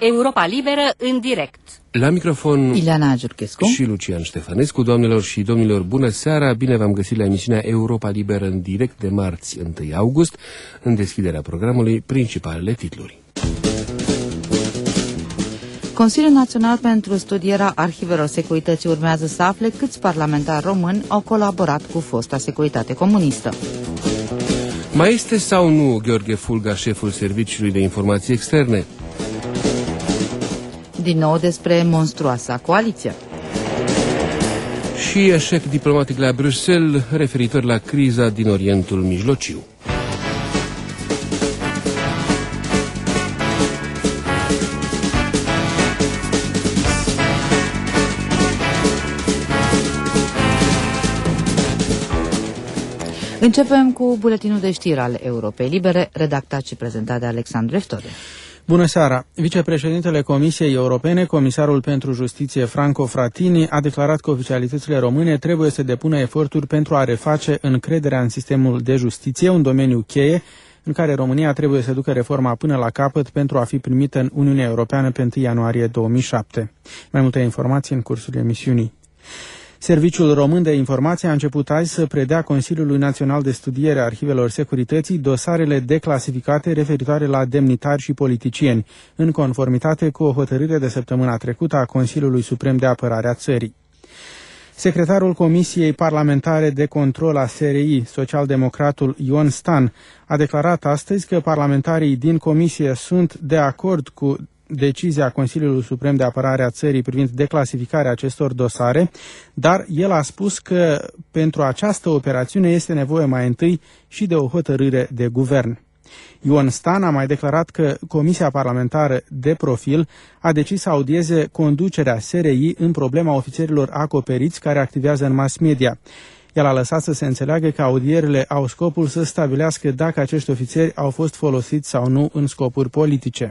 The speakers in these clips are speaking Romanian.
Europa Liberă în direct. La microfon Ileana Giurchescu și Lucian Ștefănescu. Doamnelor și domnilor, bună seara! Bine v-am găsit la emisiunea Europa Liberă în direct de marți 1 august. În deschiderea programului, principalele titluri. Consiliul Național pentru Studierea Arhivelor Securității urmează să afle câți parlamentari români au colaborat cu fosta securitate comunistă. Mai este sau nu Gheorghe Fulga șeful Serviciului de Informații Externe? Din nou despre monstruoasa coaliție. Și eșec diplomatic la Bruxelles referitor la criza din Orientul Mijlociu. Începem cu buletinul de știri al Europei Libere, redactat și prezentat de Alexandru Eftode. Bună seara! Vicepreședintele Comisiei Europene, comisarul pentru justiție Franco Frattini, a declarat că oficialitățile române trebuie să depună eforturi pentru a reface încrederea în sistemul de justiție, un domeniu cheie în care România trebuie să ducă reforma până la capăt pentru a fi primită în Uniunea Europeană pe 1 ianuarie 2007. Mai multe informații în cursul emisiunii. Serviciul Român de Informație a început azi să predea Consiliului Național de Studiere a Arhivelor Securității dosarele declasificate referitoare la demnitari și politicieni, în conformitate cu o hotărâre de săptămâna trecută a Consiliului Suprem de Apărare a Țării. Secretarul Comisiei Parlamentare de Control a SRI, socialdemocratul Ion Stan, a declarat astăzi că parlamentarii din comisie sunt de acord cu decizia Consiliului Suprem de Apărare a Țării privind declasificarea acestor dosare, dar el a spus că pentru această operațiune este nevoie mai întâi și de o hotărâre de guvern. Ion Stan a mai declarat că Comisia Parlamentară de Profil a decis să audieze conducerea SRI în problema ofițerilor acoperiți care activează în mass media. El a lăsat să se înțeleagă că audierile au scopul să stabilească dacă acești ofițeri au fost folosiți sau nu în scopuri politice.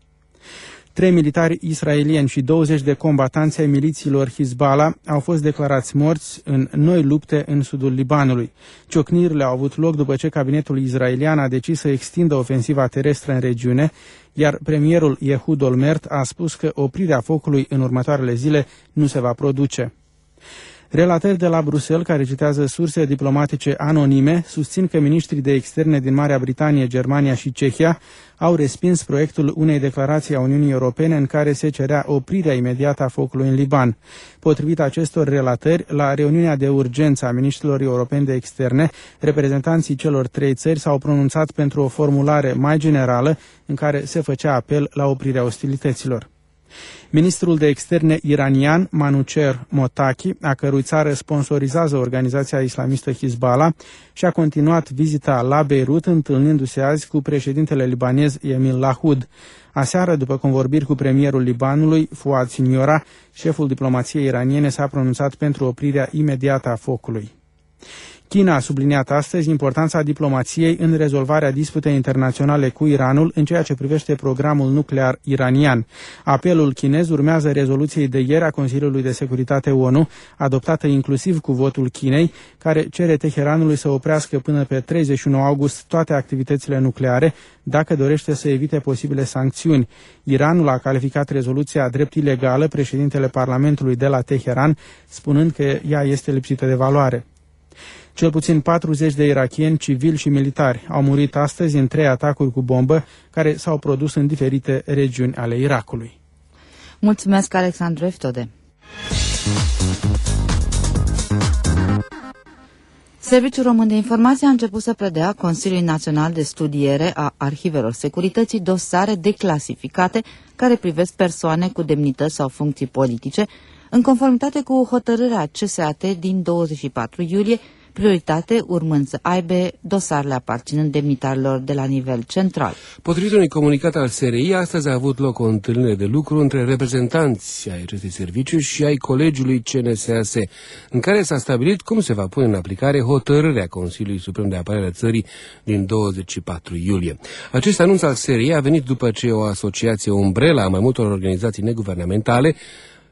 3 militari israelieni și 20 de combatanți ai milițiilor Hizballah au fost declarați morți în noi lupte în sudul Libanului. Ciocnirile au avut loc după ce cabinetul israelian a decis să extindă ofensiva terestră în regiune, iar premierul Ehud Olmert a spus că oprirea focului în următoarele zile nu se va produce. Relatări de la Bruxelles, care citează surse diplomatice anonime, susțin că miniștrii de externe din Marea Britanie, Germania și Cehia au respins proiectul unei declarații a Uniunii Europene în care se cerea oprirea imediată a focului în Liban. Potrivit acestor relatări, la reuniunea de urgență a miniștrilor europeni de externe, reprezentanții celor 3 țări s-au pronunțat pentru o formulare mai generală în care se făcea apel la oprirea ostilităților. Ministrul de externe iranian, Manucher Motaki, a cărui țară sponsorizează organizația islamistă Hizballah, și-a continuat vizita la Beirut, întâlnindu-se azi cu președintele libanez Emil Lahud. Aseară, după convorbiri cu premierul Libanului, Fouad Siniora, șeful diplomației iraniene s-a pronunțat pentru oprirea imediată a focului. China a subliniat astăzi importanța diplomației în rezolvarea disputei internaționale cu Iranul în ceea ce privește programul nuclear iranian. Apelul chinez urmează rezoluției de ieri a Consiliului de Securitate ONU, adoptată inclusiv cu votul Chinei, care cere Teheranului să oprească până pe 31 august toate activitățile nucleare, dacă dorește să evite posibile sancțiuni. Iranul a calificat rezoluția drept ilegală, președintele Parlamentului de la Teheran, spunând că ea este lipsită de valoare. Cel puțin 40 de irakieni civili și militari au murit astăzi în 3 atacuri cu bombă care s-au produs în diferite regiuni ale Irakului. Mulțumesc, Alexandru Eftode. Serviciul Român de Informație a început să predea Consiliului Național de Studiere a Arhivelor Securității dosare declasificate care privesc persoane cu demnități sau funcții politice, în conformitate cu hotărârea CSAT din 24 iulie, prioritate urmând să aibă dosarele aparținând demnitarilor de la nivel central. Potrivit unui comunicat al SRI, astăzi a avut loc o întâlnire de lucru între reprezentanți ai acestui serviciu și ai colegiului CNSAS, în care s-a stabilit cum se va pune în aplicare hotărârea Consiliului Suprem de Apărare a Țării din 24 iulie. Acest anunț al SRI a venit după ce o asociație umbrelă a mai multor organizații neguvernamentale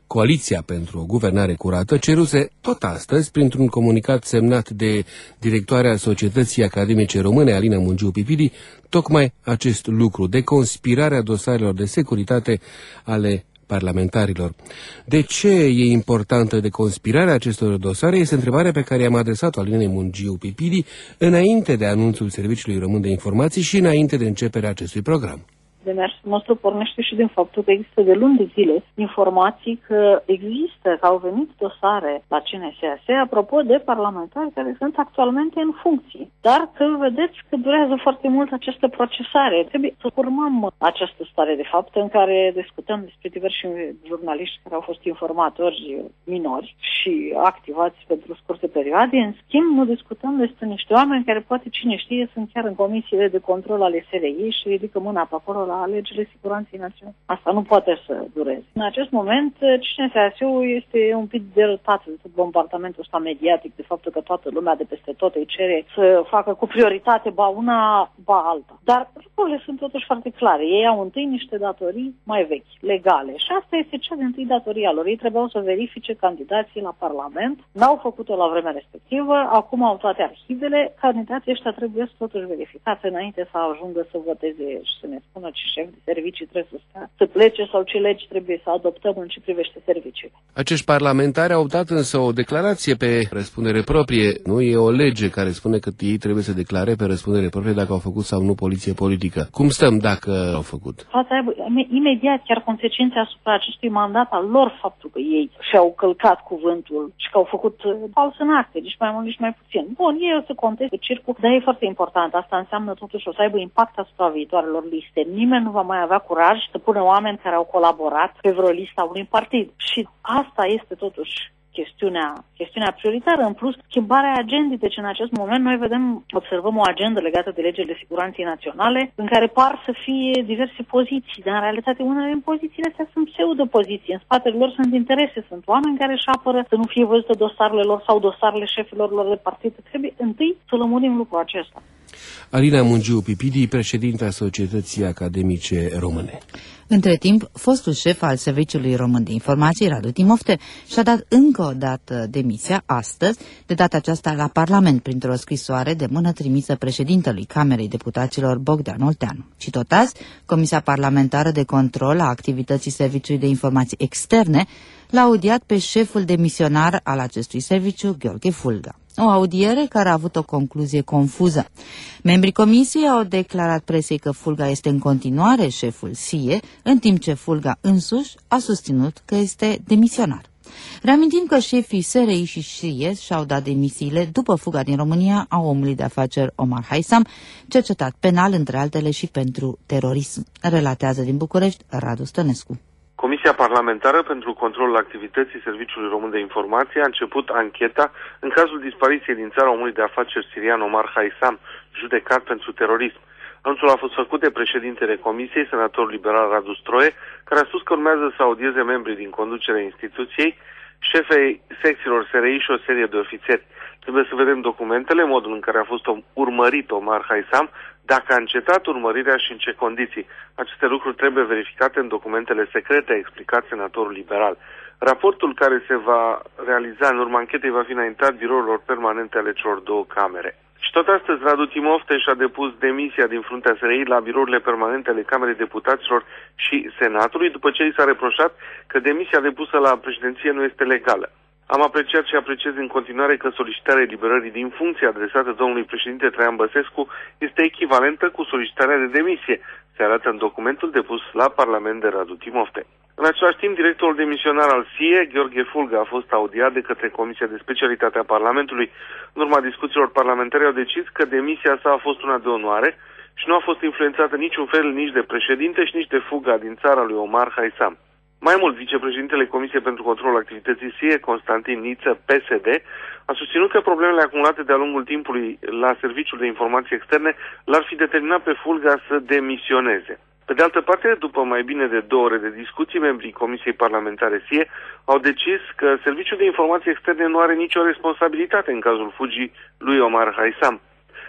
Coaliția pentru o guvernare curată ceruse tot astăzi, printr-un comunicat semnat de directoarea Societății Academice Române, Alina Mungiu Pipidi, tocmai acest lucru, de conspirarea dosarelor de securitate ale parlamentarilor. De ce e importantă deconspirarea acestor dosare este întrebarea pe care i-am adresat-o Alinei Mungiu Pipidi înainte de anunțul Serviciului Român de Informații și înainte de începerea acestui program. Demersul nostru pornește și din faptul că există de luni de zile informații că există, că au venit dosare la CNSAS apropo de parlamentari care sunt actualmente în funcție. Dar că vedeți că durează foarte mult această procesare. Trebuie să urmăm această stare de fapt în care discutăm despre diversi jurnaliști care au fost informatori minori și activați pentru scurte perioade. În schimb, nu discutăm despre niște oameni care poate cine știe sunt chiar în comisiile de control ale SRI și ridică mâna pe acolo la alegerile siguranței naționale. Asta nu poate să dureze. În acest moment, CNSAS-ul este un pic derătat de tot bombardamentul ăsta mediatic, de faptul că toată lumea de peste tot îi cere să facă cu prioritate ba una, ba alta. Dar lucrurile sunt totuși foarte clare. Ei au întâi niște datorii mai vechi, legale. Și asta este cea din tâi datoria lor. Ei trebuiau să verifice candidații la Parlament. N-au făcut-o la vremea respectivă. Acum au toate arhivele. Candidații ăștia trebuie să totuși verificați înainte să ajungă să voteze și să ne spună ce șef de servicii trebuie să stea, să plece sau ce legi trebuie să adoptăm în ce privește serviciile. Acești parlamentari au dat însă o declarație pe răspundere proprie. Nu e o lege care spune că ei trebuie să declare pe răspundere proprie dacă au făcut sau nu poliție politică. Cum stăm dacă au făcut? Poate aibă imediat chiar consecințe asupra acestui mandat al lor faptul că ei și-au călcat cuvântul și că au făcut fals în acte, nici mai mult, nici mai puțin. Bun, ei o să conteste circul, dar e foarte important. Asta înseamnă totuși o să aibă impact asupra viitoarelor liste. Nimeni nu va mai avea curaj să pună oameni care au colaborat pe vreo listă a unui partid. Și asta este totuși chestiunea prioritară. În plus, schimbarea agendei. Deci în acest moment noi observăm o agendă legată de legile siguranței naționale în care par să fie diverse poziții, dar în realitate unele din pozițiile astea sunt pseudo-poziții. În spatele lor sunt interese, sunt oameni care își apără să nu fie văzute dosarele lor sau dosarele șefilor lor de partid. Trebuie întâi să lămurim lucrul acesta. Alina Mungiu Pipidi, președinta Societății Academice Române. Între timp, fostul șef al Serviciului Român de Informații, Radu Timofte, și-a dat încă o dată demisia astăzi, de data aceasta la Parlament, printr-o scrisoare de mână trimisă președintelui Camerei Deputaților Bogdan Olteanu. Și tot azi, Comisia Parlamentară de Control a Activității Serviciului de Informații Externe l-a audiat pe șeful demisionar al acestui serviciu, Gheorghe Fulga. O audiere care a avut o concluzie confuză. Membrii comisiei au declarat presei că Fulga este în continuare șeful SIE, în timp ce Fulga însuși a susținut că este demisionar. Reamintim că șefii SRI și SIE și-au dat demisiile după fuga din România a omului de afaceri Omar Haisam, cercetat penal, între altele, și pentru terorism. Relatează din București Radu Stănescu. Comisia Parlamentară pentru Controlul Activității Serviciului Român de Informație a început ancheta în cazul dispariției din țara omului de afaceri sirian Omar Haisam, judecat pentru terorism. Anunțul a fost făcut de președintele Comisiei, senatorul liberal Radu Stroie, care a spus că urmează să audieze membrii din conducerea instituției, șefei secțiilor SRI și o serie de ofițeri. Trebuie să vedem documentele, modul în care a fost urmărit Omar Haisam, dacă a încetat urmărirea și în ce condiții. Aceste lucruri trebuie verificate în documentele secrete, a explicat senatorul liberal. Raportul care se va realiza în urma anchetei va fi înaintat birourilor permanente ale celor două camere. Și tot astăzi Radu Timofte și-a depus demisia din fruntea SRI la birourile permanente ale Camerei Deputaților și Senatului, după ce i s-a reproșat că demisia depusă la președinție nu este legală. Am apreciat și apreciez în continuare că solicitarea eliberării din funcție adresată domnului președinte Traian Băsescu este echivalentă cu solicitarea de demisie, se arată în documentul depus la Parlament de Radu Timofte. În același timp, directorul demisionar al SIE, Gheorghe Fulga, a fost audiat de către Comisia de Specialitate a Parlamentului. În urma discuțiilor parlamentare au decis că demisia sa a fost una de onoare și nu a fost influențată niciun fel nici de președinte și nici de fuga din țara lui Omar Haisam. Mai mult, vicepreședintele Comisiei pentru Controlul Activității SIE, Constantin Niță, PSD, a susținut că problemele acumulate de-a lungul timpului la Serviciul de Informații Externe l-ar fi determinat pe Fulga să demisioneze. Pe de altă parte, după mai bine de 2 ore de discuții, membrii Comisiei Parlamentare SIE au decis că Serviciul de Informații Externe nu are nicio responsabilitate în cazul fugii lui Omar Haisam.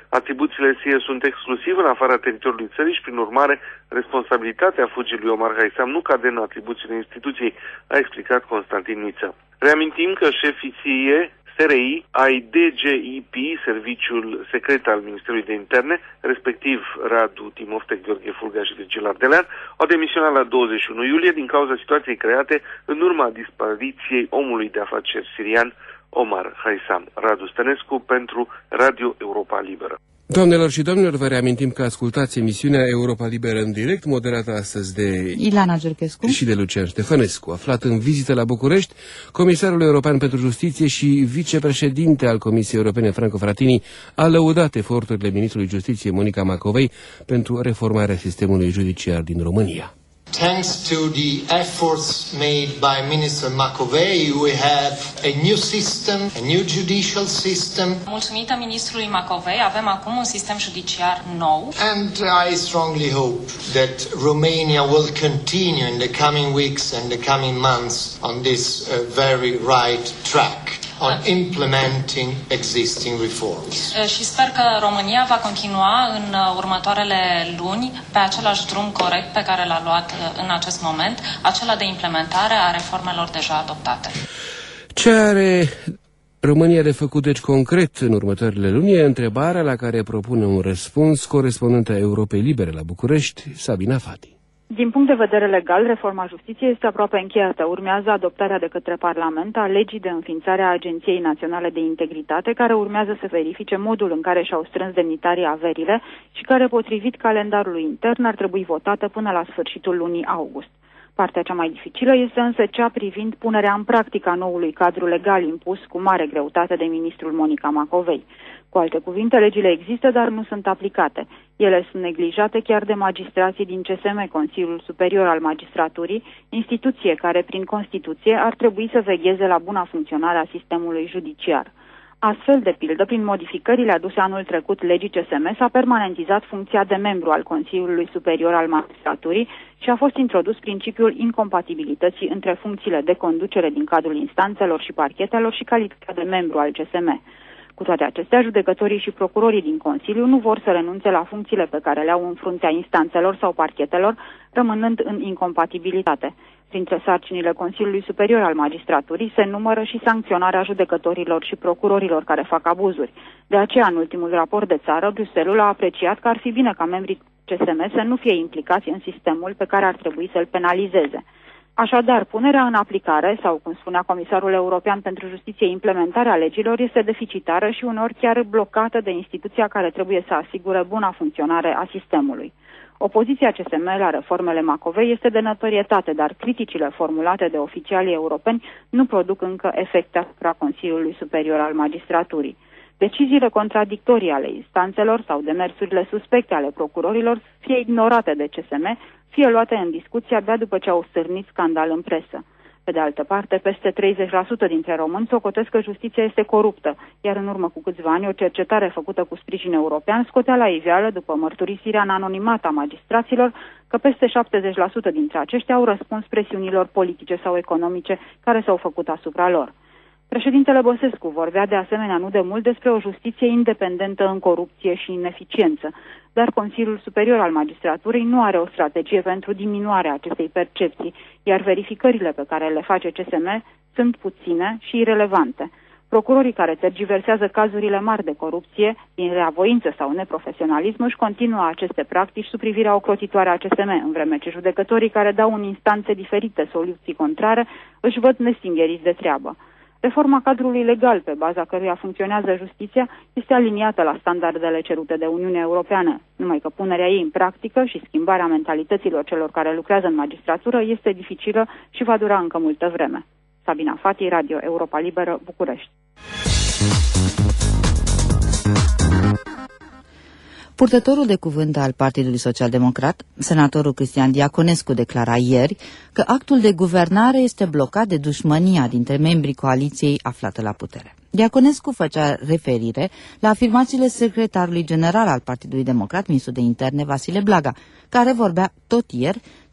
Atribuțiile SIE sunt exclusiv în afara teritoriului țării și, prin urmare, responsabilitatea fugii lui Omar Haisam nu cade în atribuțiile instituției, a explicat Constantin Niță. Reamintim că șefii SIE, SRI, ai DGIP, Serviciul Secret al Ministerului de Interne, respectiv Radu Timofte, Gheorghe Fulga și Virgil Ardelean, au demisionat la 21 iulie din cauza situației create în urma dispariției omului de afaceri sirian Omar Haisam. Radu Stănescu pentru Radio Europa Liberă. Doamnelor și domnilor, vă reamintim că ascultați emisiunea Europa Liberă în direct, moderată astăzi de Ilana Gerchescu și de Lucian Ștefănescu. Aflat în vizită la București, Comisarul European pentru Justiție și vicepreședinte al Comisiei Europene Franco Frattini a lăudat eforturile ministrului Justiției Monica Macovei pentru reformarea sistemului judiciar din România. Thanks to the efforts made by Minister Macovei, we have a new system, a new judicial system. Mulțumită ministrului Macovei, avem acum un sistem judiciar nou. And I strongly hope that Romania will continue in the coming weeks and the coming months on this very right track on implementing existing reforms. Și sper că România va continua în următoarele luni pe același drum corect pe care l-a luat în acest moment, acela de implementare a reformelor deja adoptate. Ce are România de făcut, deci, concret în următoarele luni, e întrebarea la care propune un răspuns corespondenta Europei Libere la București, Sabina Fati. Din punct de vedere legal, reforma justiției este aproape încheiată. Urmează adoptarea de către Parlament a legii de înființare a Agenției Naționale de Integritate, care urmează să verifice modul în care și-au strâns demnitarii averile și care, potrivit calendarului intern, ar trebui votată până la sfârșitul lunii august. Partea cea mai dificilă este însă cea privind punerea în practică a noului cadru legal impus cu mare greutate de ministrul Monica Macovei. Cu alte cuvinte, legile există, dar nu sunt aplicate. Ele sunt neglijate chiar de magistrații din CSM, Consiliul Superior al Magistraturii, instituție care, prin Constituție, ar trebui să vegheze la buna funcționare a sistemului judiciar. Astfel, de pildă, prin modificările aduse anul trecut legii CSM, s-a permanentizat funcția de membru al Consiliului Superior al Magistraturii și a fost introdus principiul incompatibilității între funcțiile de conducere din cadrul instanțelor și parchetelor și calitatea de membru al CSM. Cu toate acestea, judecătorii și procurorii din Consiliu nu vor să renunțe la funcțiile pe care le au în fruntea instanțelor sau parchetelor, rămânând în incompatibilitate. Printre sarcinile Consiliului Superior al Magistraturii se numără și sancționarea judecătorilor și procurorilor care fac abuzuri. De aceea, în ultimul raport de țară, Bruxelles a apreciat că ar fi bine ca membrii CSM să nu fie implicați în sistemul pe care ar trebui să-l penalizeze. Așadar, punerea în aplicare, sau cum spunea Comisarul European pentru Justiție, implementarea legilor este deficitară și uneori chiar blocată de instituția care trebuie să asigure buna funcționare a sistemului. Opoziția CSM la reformele Macovei este de notorietate, dar criticile formulate de oficialii europeni nu produc încă efecte asupra Consiliului Superior al Magistraturii. Deciziile contradictorii ale instanțelor sau demersurile suspecte ale procurorilor fie ignorate de CSM, fie luate în discuție abia după ce au stârnit scandal în presă. Pe de altă parte, peste 30% dintre români socotesc că justiția este coruptă, iar în urmă cu câțiva ani o cercetare făcută cu sprijin european scotea la iveală, după mărturisirea în anonimat a magistraților, că peste 70% dintre aceștia au răspuns presiunilor politice sau economice care s-au făcut asupra lor. Președintele Băsescu vorbea de asemenea nu de mult despre o justiție independentă în corupție și ineficiență, dar Consiliul Superior al Magistraturii nu are o strategie pentru diminuarea acestei percepții, iar verificările pe care le face CSM sunt puține și irelevante. Procurorii care tergiversează cazurile mari de corupție, din reavoință sau neprofesionalism, își continuă aceste practici sub privirea ocrotitoare a CSM, în vreme ce judecătorii care dau în instanțe diferite soluții contrare își văd nestingeriți de treabă. Reforma cadrului legal pe baza căruia funcționează justiția este aliniată la standardele cerute de Uniunea Europeană, numai că punerea ei în practică și schimbarea mentalităților celor care lucrează în magistratură este dificilă și va dura încă multă vreme. Sabina Fati, Radio Europa Liberă, București. Purtătorul de cuvânt al Partidului Social-Democrat, senatorul Cristian Diaconescu, declara ieri că actul de guvernare este blocat de dușmânia dintre membrii coaliției aflată la putere. Diaconescu făcea referire la afirmațiile secretarului general al Partidului Democrat, ministrul de Interne Vasile Blaga, care vorbea tot ieri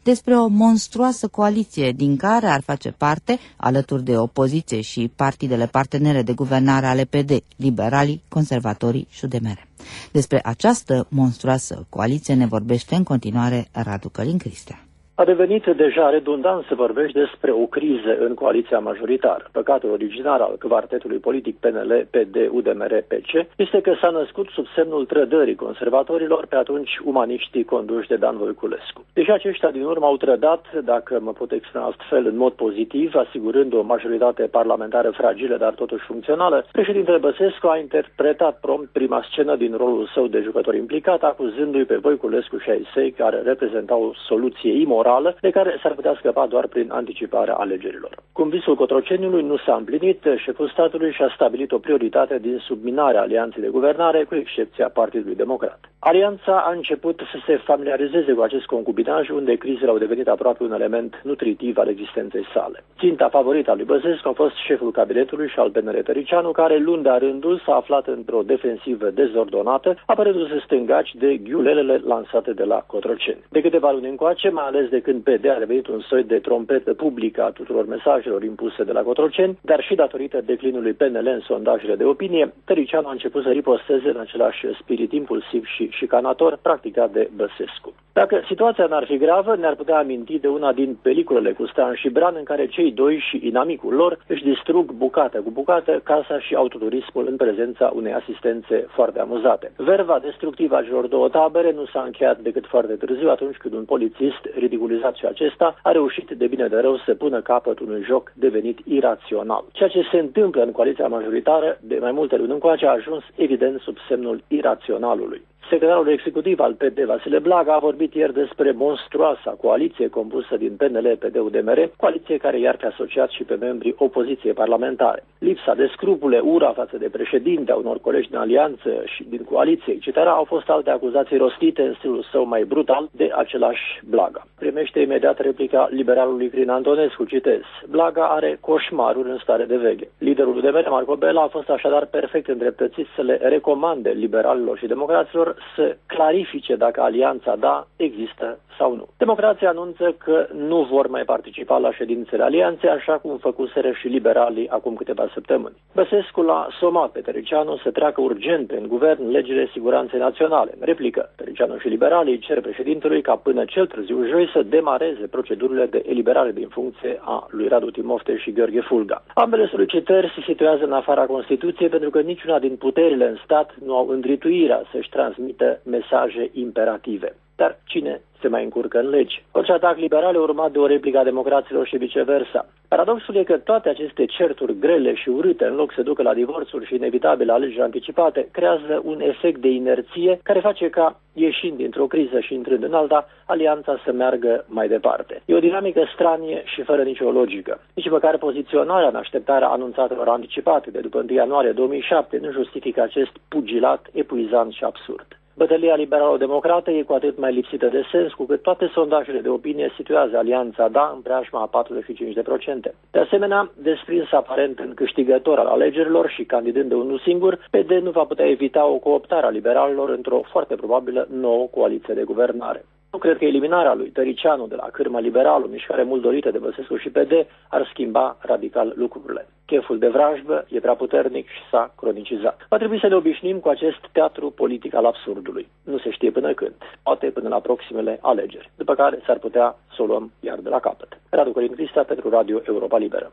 despre o monstruoasă coaliție din care ar face parte, alături de opoziție și partidele partenere de guvernare ale PD, liberalii, conservatorii și UDMR. Despre această monstruoasă coaliție ne vorbește în continuare Radu Călin Cristea. A devenit deja redundant să vorbești despre o criză în coaliția majoritară. Păcatul originar al quartetului politic PNL, PD, UDMR, PC este că s-a născut sub semnul trădării conservatorilor, pe atunci umaniștii conduși de Dan Voiculescu. Deși aceștia din urmă au trădat, dacă mă pot exprima astfel, în mod pozitiv, asigurând o majoritate parlamentară fragilă, dar totuși funcțională, președintele Băsescu a interpretat prompt prima scenă din rolul său de jucător implicat, acuzându-i pe Voiculescu și ai săi, care reprezentau o soluție imorală de care s-ar putea scăpa doar prin anticiparea alegerilor. Cum visul Cotroceniului nu s-a împlinit, șeful statului și-a stabilit o prioritate din subminarea alianței de guvernare, cu excepția Partidului Democrat. Alianța a început să se familiarizeze cu acest concubinaj, unde crizele au devenit aproape un element nutritiv al existenței sale. Ținta favorită a lui Băsescu a fost șeful cabinetului și al PNL Tăricianu, care luni de-a rândul s-a aflat într-o defensivă dezordonată, apărându-se stângaci de ghiulelele lansate de la Cotroceni. De câteva luni încoace, mai ales de când PD a devenit un soi de trompetă publică a tuturor mesajelor impuse de la Cotroceni, dar și datorită declinului PNL în sondajele de opinie, Tăricianu a început să riposteze în același spirit impulsiv și șicanator practicat de Băsescu. Dacă situația n-ar fi gravă, ne-ar putea aminti de una din peliculele cu Stan și Bran, în care cei doi și inamicul lor își distrug bucată cu bucată casa și autoturismul în prezența unei asistențe foarte amuzate. Verva destructivă a celor două tabere nu s-a încheiat decât foarte târziu, atunci când un polițist, ridiculizat și acesta, a reușit de bine de rău să pună capăt unui joc devenit irațional. Ceea ce se întâmplă în coaliția majoritară de mai multe luni încoace a ajuns evident sub semnul iraționalului. Secretarul executiv al PD, Vasile Blaga, a vorbit ieri despre monstruoasa coaliție compusă din PNL, PD, UDMR, coaliție care i-ar fi asociat și pe membrii opoziției parlamentare. Lipsa de scrupule, ura față de președinte a unor colegi din alianță și din coaliție, etc., au fost alte acuzații rostite în stilul său mai brutal de același Blaga. Primește imediat replica liberalului Crin Antonescu, citez: Blaga are coșmaruri în stare de veche. Liderul UDMR, Marco Bela, a fost așadar perfect îndreptățit să le recomande liberalilor și democraților să clarifice dacă alianța există sau nu. Democrații anunță că nu vor mai participa la ședințele alianței, așa cum făcuseră și liberalii acum câteva săptămâni. Băsescu l-a somat pe Tăricianu să treacă urgent în guvern legile siguranței naționale. Replică: Tăricianu și liberalii cer președintelui ca până cel târziu joi să demareze procedurile de eliberare din funcție a lui Radu Timofte și Gheorghe Fulga. Ambele solicitări se situează în afara Constituției, pentru că niciuna din puterile în stat nu au îndrituirea să-și transmită mesaje imperative. Dar cine se mai încurcă în legi? Orice atac liberal e urmat de o replică a democraților și viceversa. Paradoxul e că toate aceste certuri grele și urâte, în loc să ducă la divorțuri și inevitabile alegeri anticipate, creează un efect de inerție care face ca, ieșind dintr-o criză și intrând în alta, alianța să meargă mai departe. E o dinamică stranie și fără nicio logică. Nici măcar poziționarea în așteptarea anunțatelor anticipate de după 1 ianuarie 2007 nu justifică acest pugilat epuizant și absurd. Bătălia liberalo-democrată e cu atât mai lipsită de sens, cu cât toate sondajele de opinie situează alianța în preajma a 45%. De asemenea, desprins aparent în câștigător al alegerilor și candidând de unul singur, PD nu va putea evita o cooptare a liberalilor într-o foarte probabilă nouă coaliție de guvernare. Nu cred că eliminarea lui Tăricianu de la cârma liberală, o mișcare mult dorită de Băsescu și PD, ar schimba radical lucrurile. Cheful de vrajbă e prea puternic și s-a cronicizat. Va trebui să ne obișnim cu acest teatru politic al absurdului. Nu se știe până când, poate până la proximele alegeri, după care s-ar putea să o luăm iar de la capăt. Radu Călin Cristea pentru Radio Europa Liberă.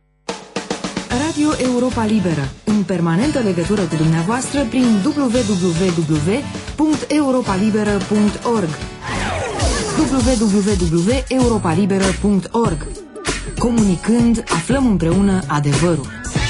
Radio Europa Liberă, în permanentă legătură cu dumneavoastră prin www.europalibera.org www.europalibera.org. Comunicând, aflăm împreună adevărul.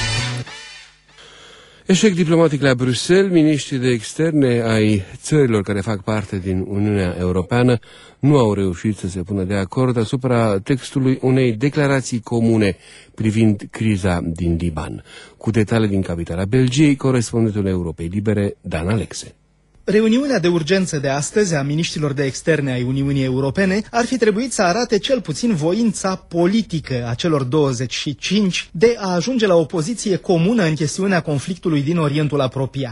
Eșec diplomatic la Bruxelles, miniștrii de externe ai țărilor care fac parte din Uniunea Europeană nu au reușit să se pună de acord asupra textului unei declarații comune privind criza din Liban. Cu detalii din capitala Belgiei, corespondentul Europei Libere, Dan Alexe. Reuniunea de urgență de astăzi a miniștrilor de externe ai Uniunii Europene ar fi trebuit să arate cel puțin voința politică a celor 25 de a ajunge la o poziție comună în chestiunea conflictului din Orientul apropiat.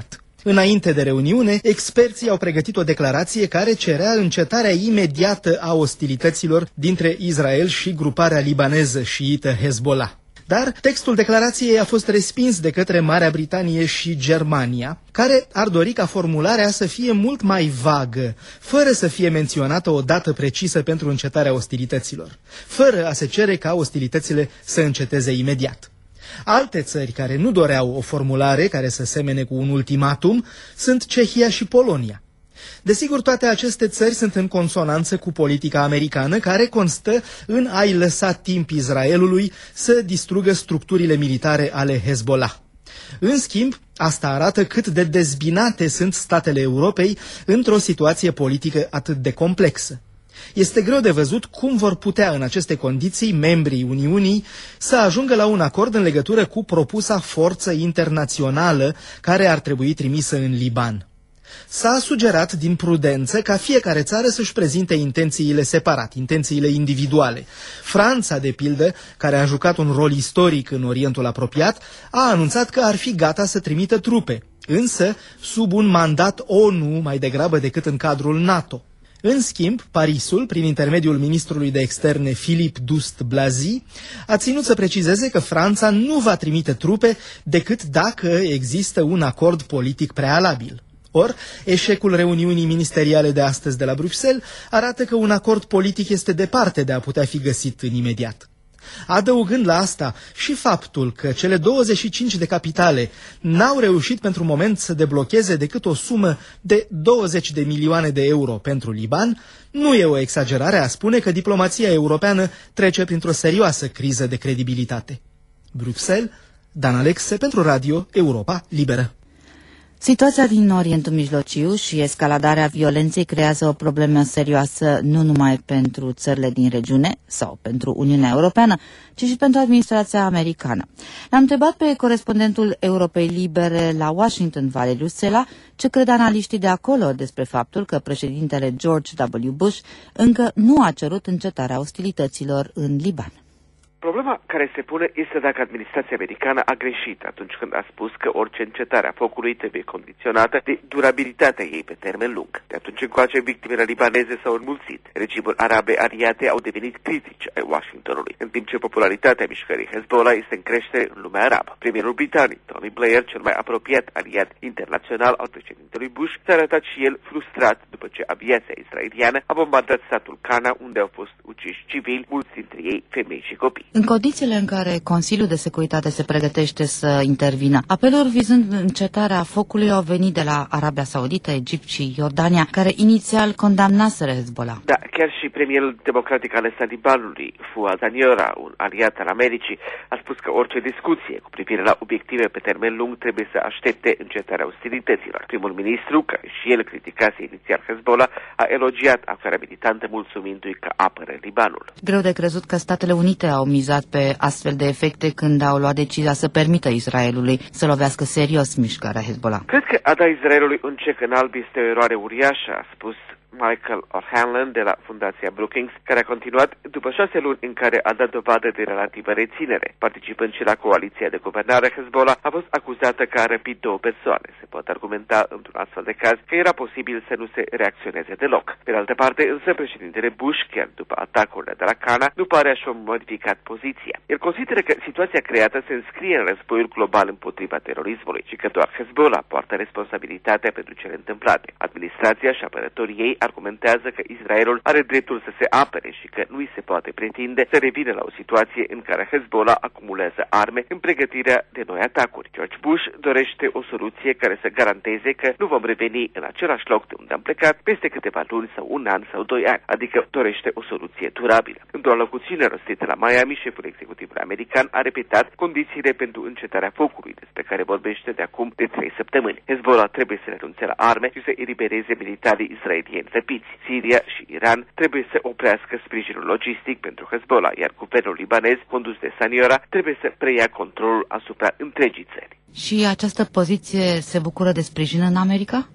Înainte de reuniune, experții au pregătit o declarație care cerea încetarea imediată a ostilităților dintre Israel și gruparea libaneză șiită Hezbollah. Dar textul declarației a fost respins de către Marea Britanie și Germania, care ar dori ca formularea să fie mult mai vagă, fără să fie menționată o dată precisă pentru încetarea ostilităților, fără a se cere ca ostilitățile să înceteze imediat. Alte țări care nu doreau o formulare care să semene cu un ultimatum sunt Cehia și Polonia. Desigur, toate aceste țări sunt în consonanță cu politica americană, care constă în a-i lăsa timp Israelului să distrugă structurile militare ale Hezbollah. În schimb, asta arată cât de dezbinate sunt statele Europei într-o situație politică atât de complexă. Este greu de văzut cum vor putea în aceste condiții membrii Uniunii să ajungă la un acord în legătură cu propusa forță internațională care ar trebui trimisă în Liban. S-a sugerat din prudență ca fiecare țară să-și prezinte intențiile separat, intențiile individuale. Franța, de pildă, care a jucat un rol istoric în Orientul apropiat, a anunțat că ar fi gata să trimită trupe, însă sub un mandat ONU mai degrabă decât în cadrul NATO. În schimb, Parisul, prin intermediul ministrului de externe Philippe Douste-Blazy, a ținut să precizeze că Franța nu va trimite trupe decât dacă există un acord politic prealabil. Or, eșecul reuniunii ministeriale de astăzi de la Bruxelles arată că un acord politic este departe de a putea fi găsit în imediat. Adăugând la asta și faptul că cele 25 de capitale n-au reușit pentru moment să deblocheze decât o sumă de 20 de milioane de euro pentru Liban, nu e o exagerare a spune că diplomația europeană trece printr-o serioasă criză de credibilitate. Bruxelles, Dan Alexe pentru Radio Europa Liberă. Situația din Orientul Mijlociu și escaladarea violenței creează o problemă serioasă nu numai pentru țările din regiune sau pentru Uniunea Europeană, ci și pentru administrația americană. L-am întrebat pe corespondentul Europei Libere la Washington, Valeriu Sela, ce cred analiștii de acolo despre faptul că președintele George W. Bush încă nu a cerut încetarea ostilităților în Liban. Problema care se pune este dacă administrația americană a greșit atunci când a spus că orice încetare a focului trebuie condiționată de durabilitatea ei pe termen lung. De atunci încoace, victimele libaneze s-au înmulțit. Regimuri arabe aliate au devenit critici ai Washingtonului, în timp ce popularitatea mișcării Hezbollah este în creștere în lumea arabă. Premierul britanic, Tony Blair, cel mai apropiat aliat internațional al președintelui Bush, s-a arătat și el frustrat după ce aviația israeliană a bombardat satul Cana, unde au fost uciși civili, mulți dintre ei femei și copii. În condițiile în care Consiliul de Securitate se pregătește să intervină, apeluri vizând încetarea focului au venit de la Arabia Saudită, Egipt și Iordania, care inițial condamnaseră Hezbollah. Da, chiar și premierul democratic al Libanului, Fouad Zaniora, un aliat al Americii, a spus că orice discuție cu privire la obiective pe termen lung trebuie să aștepte încetarea ostilităților. Primul ministru, care și el criticase inițial Hezbollah, a elogiat aflarea militantă, mulțumindu-i că apără Libanul. Greu de crezut că Statele Unite au mizat pe astfel de efecte când au luat decizia să permită Israelului să lovească serios mișcarea Hezbollah. Cred că a da Israelului un cec în alb este o eroare uriașă, a spus Michael O'Hanlon de la Fundația Brookings, care a continuat după 6 luni în care a dat dovadă de relativă reținere. Participând și la coaliția de guvernare, Hezbollah a fost acuzată că a răpit 2 persoane. Se poate argumenta într-un astfel de caz că era posibil să nu se reacționeze deloc. Pe de altă parte, însă, președintele Bush, chiar după atacurile de la Cana, nu pare a și-a modificat poziția. El consideră că situația creată se înscrie în războiul global împotriva terorismului și că doar Hezbollah poartă responsabilitatea pentru cele întâmplate. Administrația și apărătorii ei argumentează că Israelul are dreptul să se apere și că nu îi se poate pretinde să revină la o situație în care Hezbollah acumulează arme în pregătirea de noi atacuri. George Bush dorește o soluție care să garanteze că nu vom reveni în același loc de unde am plecat peste câteva luni sau un an sau 2 ani, adică dorește o soluție durabilă. Într-o locuțiune rostită la Miami, șeful executiv american a repetat condițiile pentru încetarea focului, despre care vorbește de acum de 3 săptămâni. Hezbollah trebuie să renunțe la arme și să elibereze militarii israelieni răpiți. Siria și Iran trebuie să oprească sprijinul logistic pentru Hezbollah, iar guvernul libanez, condus de Zaniora, trebuie să preia controlul asupra întregii țări. Și această poziție se bucură de sprijin în America?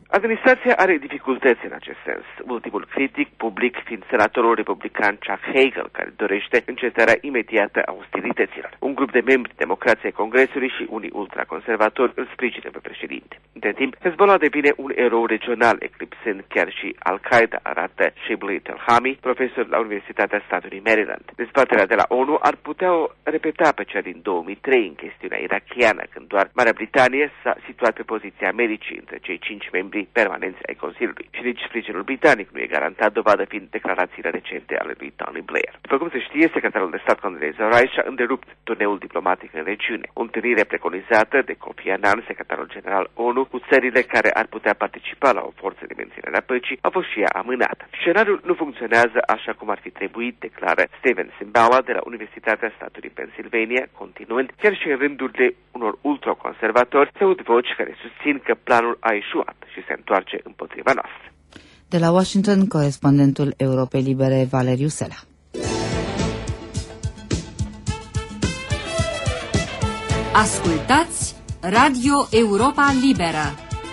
Administrația are dificultăți în acest sens, ultimul critic public fiind senatorul republican Chuck Hagel, care dorește încetarea imediată a ostilităților. Un grup de membri democrații ai Congresului și unii ultraconservatori îl sprijină pe președinte. Între timp, Hezbollah devine un erou regional, eclipsând chiar și Al-Qaeda, arată Shibli Telhami, profesor la Universitatea statului Maryland. Dezbaterea de la ONU ar putea o repeta pe cea din 2003 în chestiunea irachiană, când doar Marea Britanie s-a situat pe poziția Americii între cei 5 membri permanenți ai Consiliului. Și nici sprijinul britanic nu e garantat, dovadă fiind declarațiile recente ale lui Tony Blair. După cum se știe, secretarul de stat Condoleezza Rice și-a înderupt turneul diplomatic în regiune. O întâlnire preconizată de Kofi Annan, secretarul general ONU, cu țările care ar putea participa la o forță de menținere a păcii, a fost și ea amânată. Scenariul nu funcționează așa cum ar fi trebuit, declară Steven Simbala de la Universitatea statului Pennsylvania, continuând, chiar și în rândurile unor ultraconservatori se aud voci care susțin că planul a eșuat și se întoarce împotriva noastră. De la Washington, corespondentul Europei Libere, Valeriu Sela. Ascultați Radio Europa Liberă.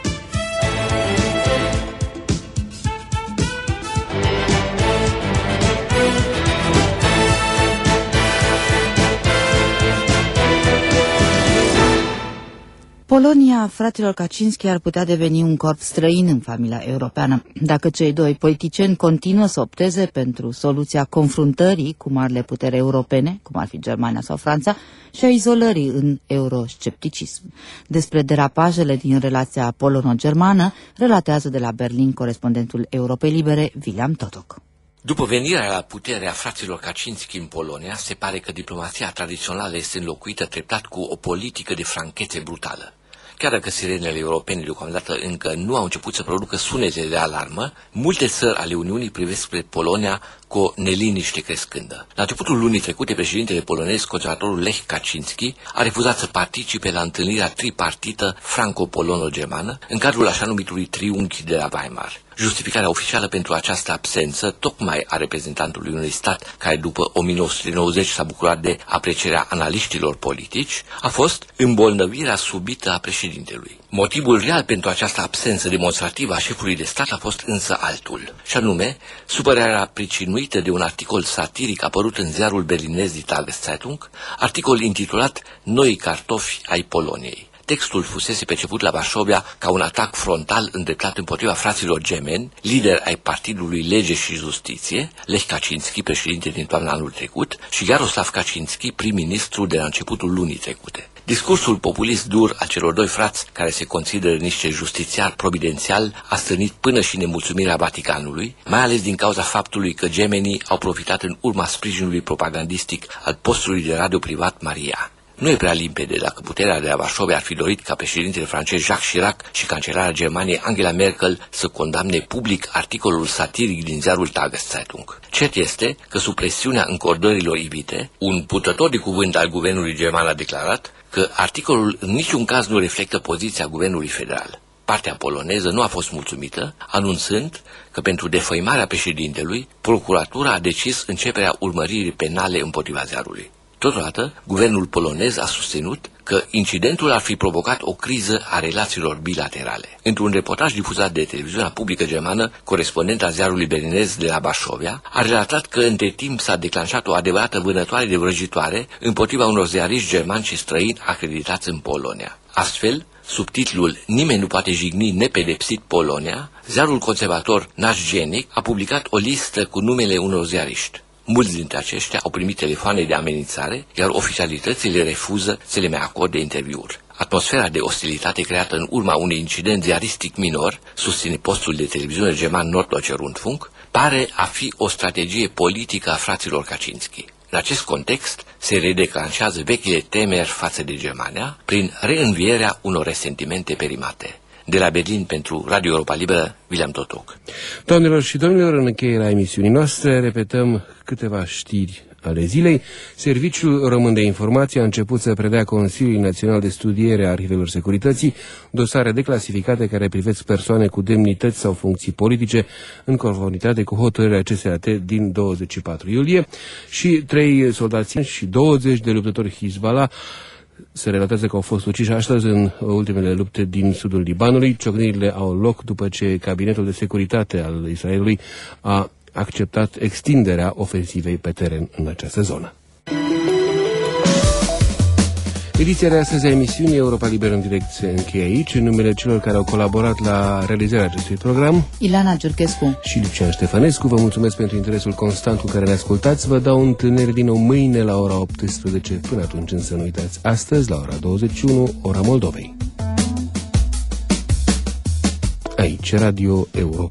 Polonia, fraților Kaczynski, ar putea deveni un corp străin în familia europeană, dacă cei doi politicieni continuă să opteze pentru soluția confruntării cu marile puteri europene, cum ar fi Germania sau Franța, și a izolării în euroscepticism. Despre derapajele din relația polono-germană relatează de la Berlin corespondentul Europei Libere, William Totok. După venirea la putere a fraților Kaczynski în Polonia, se pare că diplomația tradițională este înlocuită treptat cu o politică de franchețe brutală. Chiar dacă sirenele europene deocamdată încă nu au început să producă sunete de alarmă, multe țări ale Uniunii privesc spre Polonia cu o neliniște crescândă. La începutul lunii trecute, președintele polonez, conservatorul Lech Kaczynski, a refuzat să participe la întâlnirea tripartită franco-polono-germană în cadrul așa numitului triunghi de la Weimar. Justificarea oficială pentru această absență, tocmai a reprezentantului unui stat care după 1990 s-a bucurat de aprecierea analiștilor politici, a fost îmbolnăvirea subită a președintelui. Motivul real pentru această absență demonstrativă a șefului de stat a fost însă altul, și anume supărarea pricinuită de un articol satiric apărut în ziarul berlinez Die Tageszeitung, articol intitulat Noi cartofi ai Poloniei. Textul fusese perceput la Varsovia ca un atac frontal îndreptat împotriva fraților gemeni, lideri ai Partidului Lege și Justiție, Lech Kaczynski, președinte din toamna anul trecut, și Jaroslaw Kaczynski, prim-ministru de la începutul lunii trecute. Discursul populist dur al celor doi frați, care se consideră niște justițiari providențiali, a stârnit până și nemulțumirea Vaticanului, mai ales din cauza faptului că gemenii au profitat în urma sprijinului propagandistic al postului de radio privat Maria. Nu e prea limpede dacă puterea de la Varsovia ar fi dorit ca președintele francez Jacques Chirac și cancelara Germaniei Angela Merkel să condamne public articolul satiric din ziarul Tageszeitung. Cert este că sub presiunea încordărilor ivite, un purtător de cuvânt al guvernului german a declarat că articolul în niciun caz nu reflectă poziția guvernului federal. Partea poloneză nu a fost mulțumită, anunțând că pentru defăimarea președintelui, procuratura a decis începerea urmăririi penale împotriva ziarului. Totodată, guvernul polonez a susținut că incidentul ar fi provocat o criză a relațiilor bilaterale. Într-un reportaj difuzat de televiziunea publică germană, corespondenta ziarului berlinez de la Varsovia a relatat că între timp s-a declanșat o adevărată vânătoare de vrăjitoare împotriva unor ziariști germani și străini acreditați în Polonia. Astfel, sub titlul Nimeni nu poate jigni nepedepsit Polonia, ziarul conservator Nasz Dziennik a publicat o listă cu numele unor ziariști. Mulți dintre aceștia au primit telefoane de amenințare, iar oficialitățile refuză să le mai acorde interviuri. Atmosfera de ostilitate creată în urma unui incident ziaristic minor, susține postul de televiziune german Norddeutscher Rundfunk, pare a fi o strategie politică a fraților Kaczynski. În acest context se redeclanșează vechile temeri față de Germania prin reînvierea unor resentimente perimate. De la Berlin pentru Radio Europa Liberă, William Totok. Doamnelor și domnilor, în încheierea emisiunii noastre repetăm câteva știri ale zilei. Serviciul Român de Informație a început să predea Consiliului Național de Studiere a Arhivelor Securității dosare declasificate care privesc persoane cu demnități sau funcții politice în conformitate cu hotărârea CSAT din 24 iulie și 3 soldați și 20 de luptători Hezbollah Se relatează că au fost uciși astăzi în ultimele lupte din sudul Libanului. Ciocnirile au loc după ce cabinetul de securitate al Israelului a acceptat extinderea ofensivei pe teren în această zonă. Ediția de astăzi a emisiunii Europa Liberă în direct se încheie aici. În numele celor care au colaborat la realizarea acestui program, Ileana Giurchescu și Lucian Ștefănescu, vă mulțumesc pentru interesul constant cu care ne ascultați. Vă dau întâlniri din nou mâine la ora 18. Până atunci, însă nu uitați, astăzi la ora 21, ora Moldovei. Aici, Radio Europa